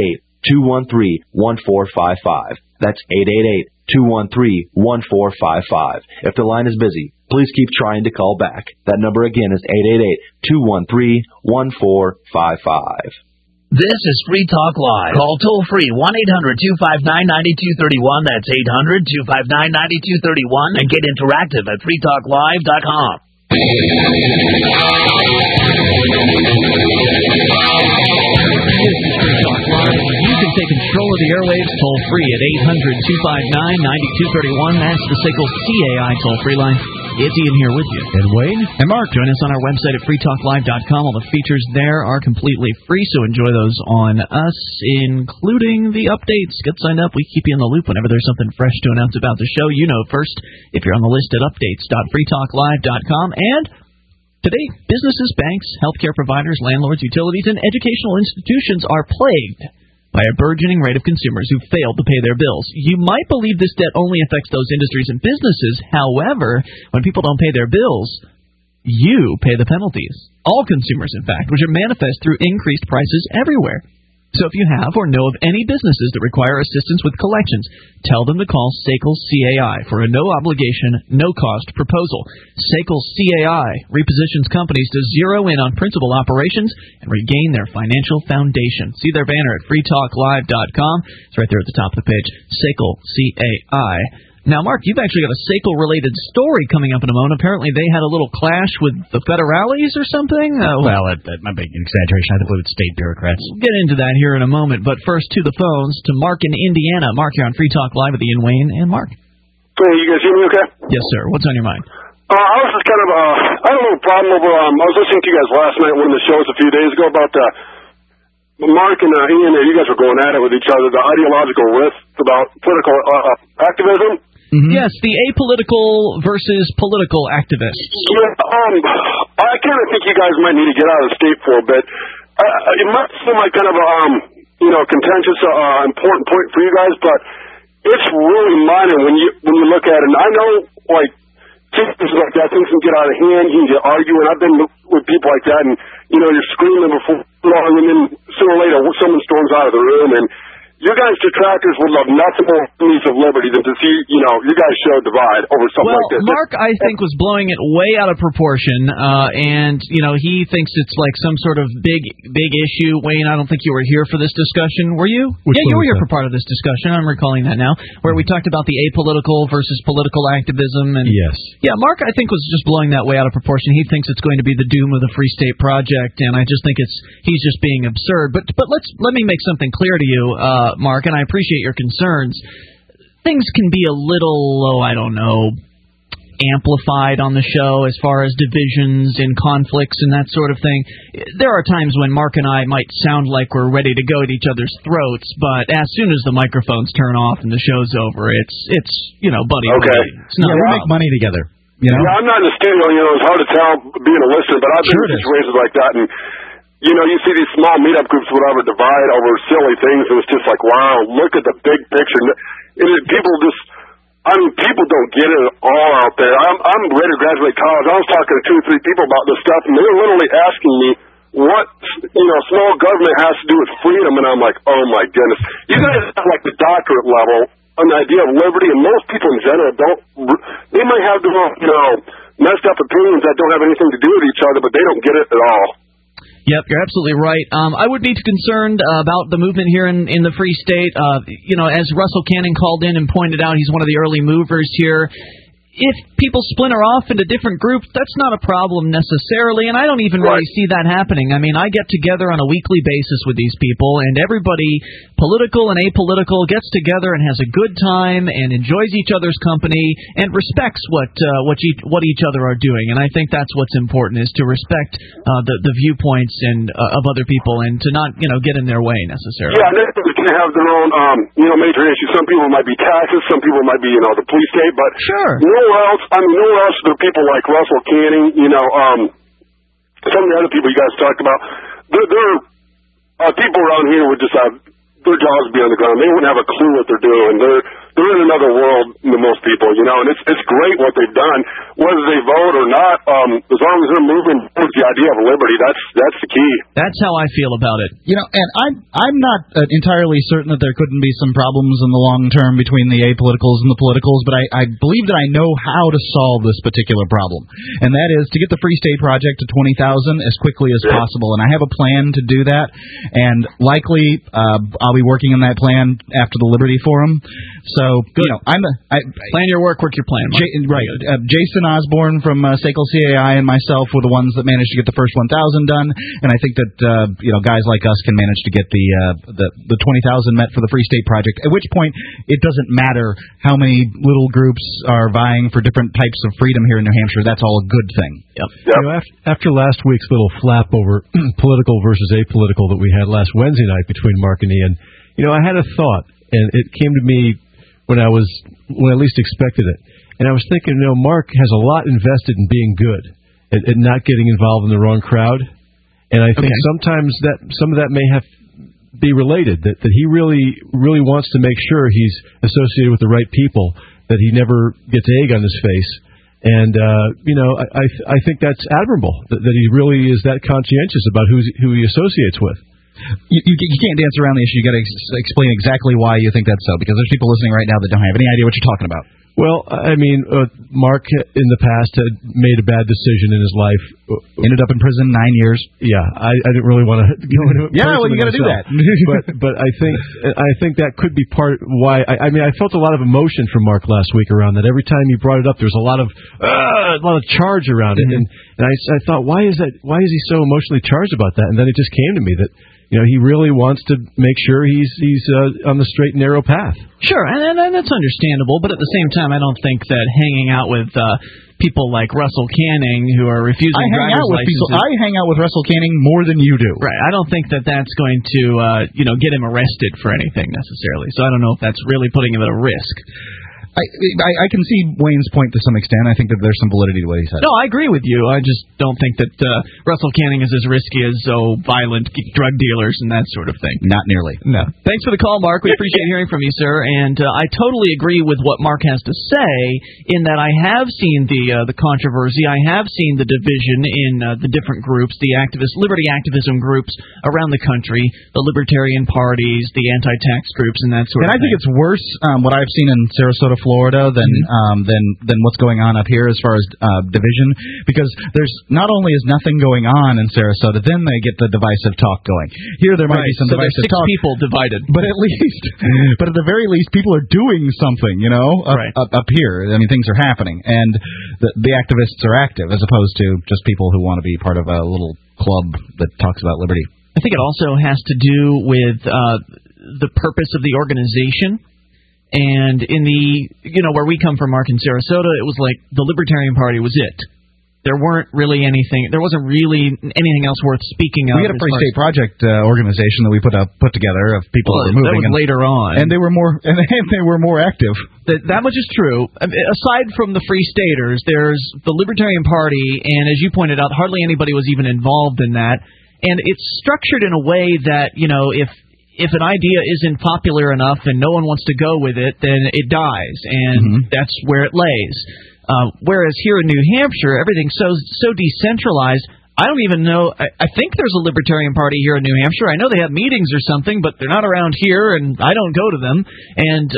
888-213-1455. That's 888-213-1455. If the line is busy, please keep trying to call back. That number again is 888-213-1455. This is Free Talk Live. Call toll-free 1-800-259-9231. That's 800-259-9231. And get interactive at freetalklive.com. You can take control of the airwaves toll-free at 800-259-9231. That's the SACL CAI toll-free line. It's Ian here with you. And Wayne. And Mark. Join us on our website at freetalklive.com. All the features there are completely free, so enjoy those on us, including the updates. Get signed up. We keep you in the loop whenever there's something fresh to announce about the show. You know first if you're on the list at updates.freetalklive.com. And today, businesses, banks, healthcare providers, landlords, utilities, and educational institutions are plagued by a burgeoning rate of consumers who failed to pay their bills. You might believe this debt only affects those industries and businesses. However, when people don't pay their bills, you pay the penalties. All consumers, in fact, which are manifest through increased prices everywhere. So if you have or know of any businesses that require assistance with collections, tell them to call SACL CAI for a no-obligation, no-cost proposal. SACL CAI repositions companies to zero in on principal operations and regain their financial foundation. See their banner at freetalklive.com. It's right there at the top of the page. SACL CAI. Now, Mark, you've actually got a SACL-related story coming up in a moment. Apparently, they had a little clash with the federales or something. Well, that might be an exaggeration. I believe it's state bureaucrats. We'll get into that here in a moment. But first, to the phones, to Mark in Indiana. Mark, you're on Free Talk Live with Ian Wayne and Mark. Hey, you guys hear me okay? Yes, sir. What's on your mind? I was just kind of, I had a little problem over, I was listening to you guys last night, one of the shows a few days ago about Mark and Ian, you guys were going at it with each other, the ideological rift about political activism. Mm-hmm. Yes, the apolitical versus political activists. Yeah, I kind of think you guys might need to get out of the state for a bit. It might seem like kind of a, contentious, important point for you guys, but it's really minor when you look at it. And I know, like, things like that, things can get out of hand, you can get arguing. I've been with people like that, and, you're screaming before long, and then sooner or later someone storms out of the room, and You guys detractors would love nothing more piece of liberty than to see, you guys show divide over something like this. Mark, I think, was blowing it way out of proportion, and, he thinks it's like some sort of big issue. Wayne, I don't think you were here for this discussion, were you? You were here for part of this discussion. I'm recalling that now, where we talked about the apolitical versus political activism. And yes. Yeah, Mark, I think, was just blowing that way out of proportion. He thinks it's going to be the doom of the Free State Project, and I just think he's just being absurd. But let me make something clear to you, Mark, and I appreciate your concerns. Things can be a little, amplified on the show as far as divisions and conflicts and that sort of thing. There are times when Mark and I might sound like we're ready to go at each other's throats, but as soon as the microphones turn off and the show's over, it's buddy. Okay. We make money together. Yeah, I'm not in the studio. It's hard to tell being a listener, but I've been in situations like that, and you see these small meetup groups, whatever, divide over silly things, and it's just like, wow, look at the big picture. People don't get it all out there. I'm ready to graduate college. I was talking to 2 or 3 people about this stuff, and they were literally asking me what, small government has to do with freedom, and I'm like, oh my goodness. You guys have like the doctorate level on the idea of liberty, and most people in general they might have their own, messed up opinions that don't have anything to do with each other, but they don't get it at all. Yep, you're absolutely right. I would be concerned about the movement here in the Free State. As Russell Cannon called in and pointed out, he's one of the early movers here. If people splinter off into different groups, that's not a problem necessarily, and I don't even really see that happening. I mean, I get together on a weekly basis with these people, and everybody, political and apolitical, gets together and has a good time and enjoys each other's company and respects what each other are doing. And I think that's what's important, is to respect the viewpoints and of other people and to not get in their way necessarily. Yeah, they can have their own major issues. Some people might be taxes, some people might be the police state, but nowhere else are there people like Russell Canning, some of the other people you guys talked about. There are people around here would just have their jobs be on the ground. They wouldn't have a clue what they're doing. They're in another world than most people, and it's great what they've done. Whether they vote or not, as long as they're moving towards the idea of liberty, that's the key. That's how I feel about it. And I'm not entirely certain that there couldn't be some problems in the long term between the apoliticals and the politicals, but I believe that I know how to solve this particular problem, and that is to get the Free State Project to 20,000 as quickly as possible. And I have a plan to do that, and likely I'll be working on that plan after the Liberty Forum. So, plan your work your plan. Jason Osborne from SACL CAI and myself were the ones that managed to get the first 1,000 done, and I think that guys like us can manage to get the 20,000 met for the Free State Project. At which point, it doesn't matter how many little groups are vying for different types of freedom here in New Hampshire. That's all a good thing. Yep. After last week's little flap over political versus apolitical that we had last Wednesday night between Mark and Ian, I had a thought, and it came to me when I least expected it. And I was thinking, Mark has a lot invested in being good and not getting involved in the wrong crowd. And I think sometimes some of that may be related, that he really wants to make sure he's associated with the right people, that he never gets egg on his face. And, I think that's admirable, that he really is that conscientious about who he associates with. You can't dance around the issue. You got to explain exactly why you think that's so, because there's people listening right now that don't have any idea what you're talking about. Well, Mark in the past had made a bad decision in his life. Ended up in prison 9 years. Yeah, I didn't really want to go into it. Yeah, well, you got to do that. but I think that could be part why. I felt a lot of emotion from Mark last week around that. Every time you brought it up, there was a lot of charge around it, and I thought, why is that? Why is he so emotionally charged about that? And then it just came to me that he really wants to make sure he's on the straight and narrow path. Sure, and that's understandable, but at the same time, I don't think that hanging out with people like Russell Canning who are refusing driver's licenses... I hang out with Russell Canning more than you do. Right, I don't think that that's going to, get him arrested for anything necessarily, so I don't know if that's really putting him at a risk. I can see Wayne's point to some extent. I think that there's some validity to what he said. No, I agree with you. I just don't think that Russell Canning is as risky as violent drug dealers and that sort of thing. Not nearly. No. Thanks for the call, Mark. We appreciate hearing from you, sir. And I totally agree with what Mark has to say in that I have seen the controversy. I have seen the division in the different groups, the liberty activism groups around the country, the libertarian parties, the anti-tax groups, and that sort of thing. And I think it's worse what I've seen in Sarasota, Florida, than what's going on up here as far as division, because there's not only is nothing going on in Sarasota, then they get the divisive talk going. Here there might be some divisive talk. So 6 people divided. But at the very least, people are doing something, up here. I mean, things are happening, and the activists are active as opposed to just people who want to be part of a little club that talks about liberty. I think it also has to do with the purpose of the organization. And in where we come from, Mark, in Sarasota, it was like the Libertarian Party was it. There wasn't really anything else worth speaking of. We had a Free State Project organization that we put together of people who were moving. That was later on. And they were more active. That much is true. Aside from the Free Staters, there's the Libertarian Party, and as you pointed out, hardly anybody was even involved in that. And it's structured in a way that, if an idea isn't popular enough and no one wants to go with it, then it dies, and that's where it lays. Whereas here in New Hampshire, everything's so decentralized. I don't even know. I think there's a Libertarian Party here in New Hampshire. I know they have meetings or something, but they're not around here, and I don't go to them. And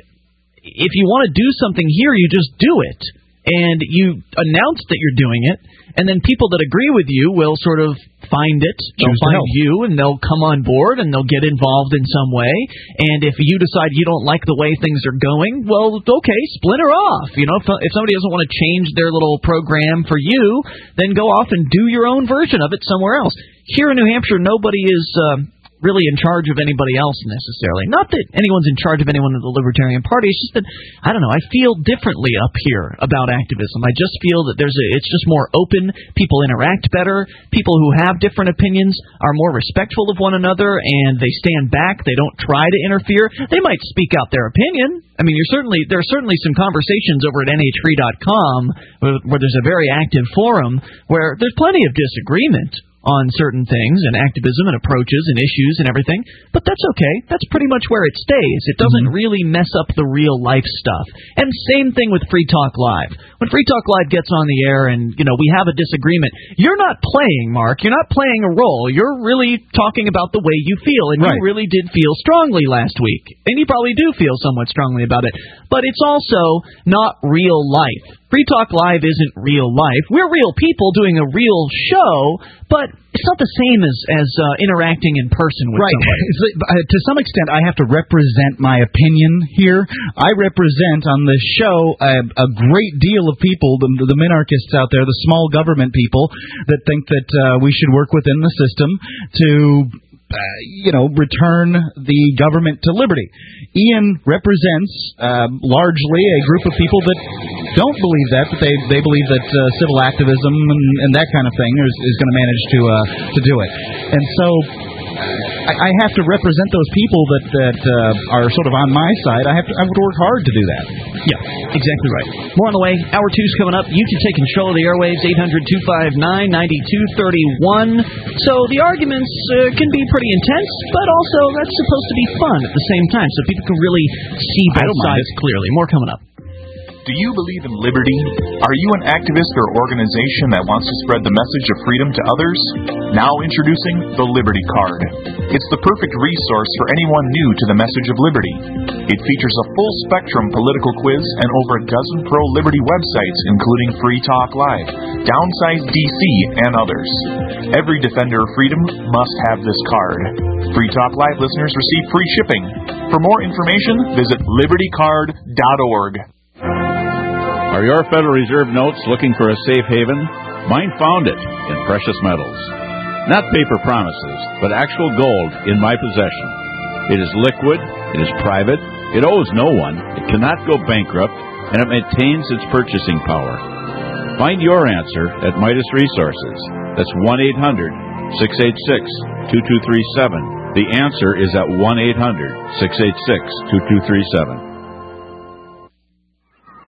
if you want to do something here, you just do it. And you announce that you're doing it, and then people that agree with you will sort of find it. They'll find you, and they'll come on board, and they'll get involved in some way. And if you decide you don't like the way things are going, well, okay, splinter off. If somebody doesn't want to change their little program for you, then go off and do your own version of it somewhere else. Here in New Hampshire, nobody is really in charge of anybody else necessarily. Not that anyone's in charge of anyone in the Libertarian Party. It's just that, I don't know, I feel differently up here about activism. I just feel that it's just more open. People interact better. People who have different opinions are more respectful of one another, and they stand back. They don't try to interfere. They might speak out their opinion. I mean, there are certainly some conversations over at nhfree.com where there's a very active forum where there's plenty of disagreement on certain things and activism and approaches and issues and everything, but that's okay. That's pretty much where it stays. It doesn't really mess up the real life stuff. And same thing with Free Talk Live. When Free Talk Live gets on the air and, we have a disagreement, you're not playing, Mark. You're not playing a role. You're really talking about the way you feel, and you really did feel strongly last week. And you probably do feel somewhat strongly about it. But it's also not real life. Free Talk Live isn't real life. We're real people doing a real show, but it's not the same as interacting in person with somebody. To some extent, I have to represent my opinion here. I represent on this show a great deal of people, the minarchists out there, the small government people, that think that we should work within the system to return the government to liberty. Ian represents largely a group of people that don't believe that, but they believe that civil activism and that kind of thing is going to manage to do it. And so I have to represent those people that are sort of on my side. I have to work hard to do that. Yeah, exactly right. More on the way. Hour 2's coming up. You can take control of the airwaves, 800-259-9231. So the arguments can be pretty intense, but also that's supposed to be fun at the same time, so people can really see both sides clearly. More coming up. Do you believe in liberty? Are you an activist or organization that wants to spread the message of freedom to others? Now introducing the Liberty Card. It's the perfect resource for anyone new to the message of liberty. It features a full-spectrum political quiz and over a dozen pro-liberty websites, including Free Talk Live, Downsize DC, and others. Every defender of freedom must have this card. Free Talk Live listeners receive free shipping. For more information, visit libertycard.org. Are your Federal Reserve notes looking for a safe haven? Mine found it in precious metals. Not paper promises, but actual gold in my possession. It is liquid, it is private, it owes no one, it cannot go bankrupt, and it maintains its purchasing power. Find your answer at Midas Resources. That's 1-800-686-2237. The answer is at 1-800-686-2237.